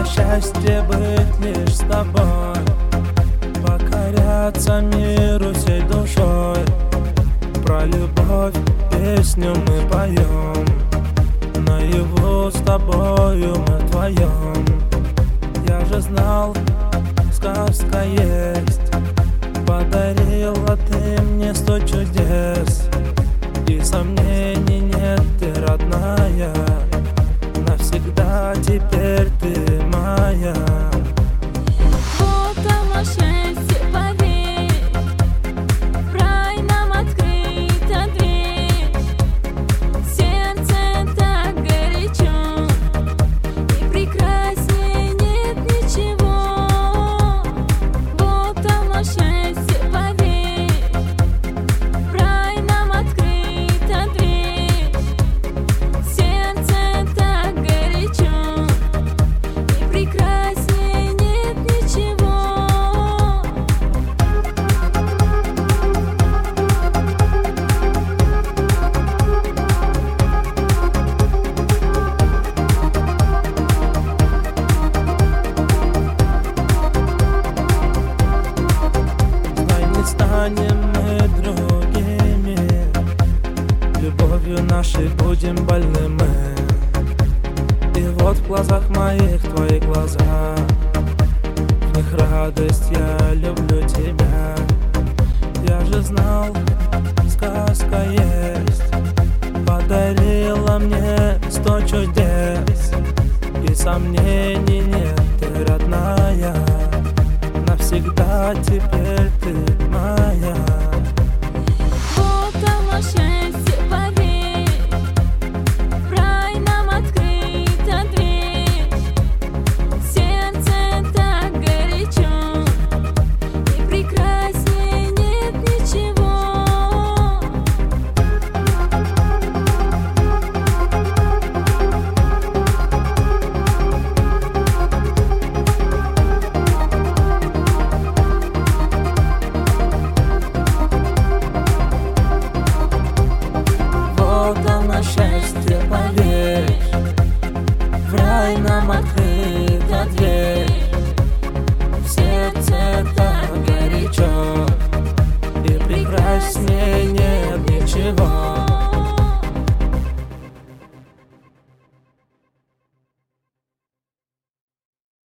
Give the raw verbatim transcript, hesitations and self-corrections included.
это счастье быть лишь с тобой, покоряться миру всей душой. Про любовь песню мы поем, наяву с тобою мы вдвоем. Я же знал, сказка есть, подарила ты мне сто чудес. И сомнений нет, ты родная, навсегда теперь ты моя. Вот оно счастье, поверь, в рай нам открыта дверь. В сердце так горячо, и прекраснее нет ничего. Вот оно счастье, поверь, в рай нам открыта дверь. В сердце так горячо, и прекраснее нет ничего. Знай, не станем мы другими, любовью нашей будем больными. И вот в глазах моих твои глаза, в них радость, я люблю тебя. Я же знал, сказка есть, подарила мне сто чудес. И сомнений нет, ты родная, навсегда теперь ты моя. Вот оно счастье, поверь, в рай нам открыта дверь. В сердце так горячо, и прекраснее нет ничего. Вот оно счастье, поверь, в рай нам открыта дверь.